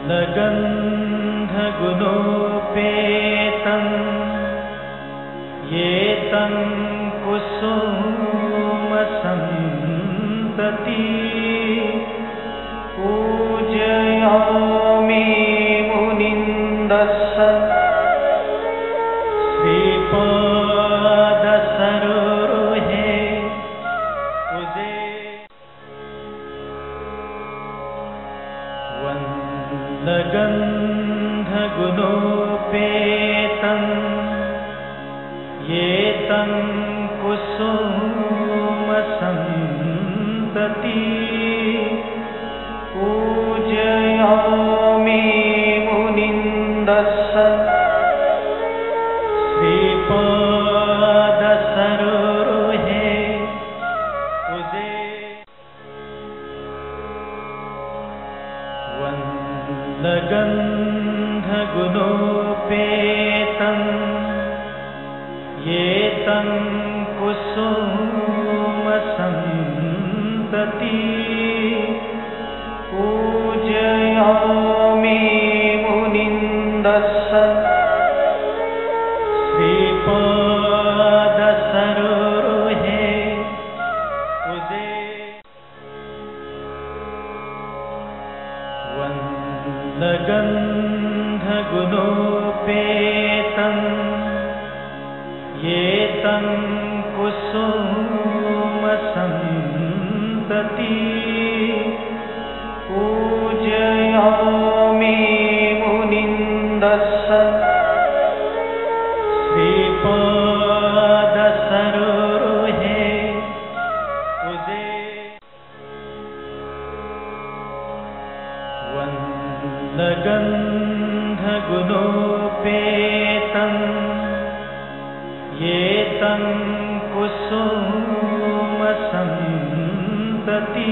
वन्दगन्धगुणोपेतं येतं कुसुमसन्तति पूजयामि मुनिन्दस्स श्रीपादसरोरुहे उदे वन्दगन्धगुणोपेतं येतं कुसुमसन्तति पूजयामि मुनिन्दस्स श्रीपादसरोरुहे उदे वन्दगन्धगुणोपेतं येतं कुसुमसन्तति पूजयामि मुनिन्दस्स श्रीपादसरोरुहे उदे वन्दगन्धगुणोपेतं येतं कुसुमसन्तति पूजयामि मुनिन्दस्स श्रीपादसरोरुहे उदे वन्दगन्धगुणोपेतं येतं कुसुमसन्तति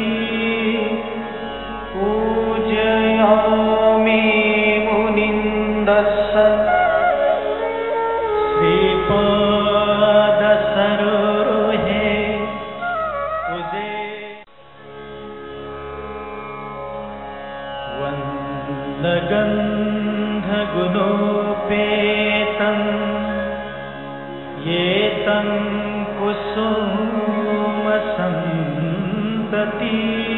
पूजयामि मुनिन्दस्स श्रीपादसरोरुहे उदे वन्दगन्धगुणोपेतं येतं कुसुमसन्तति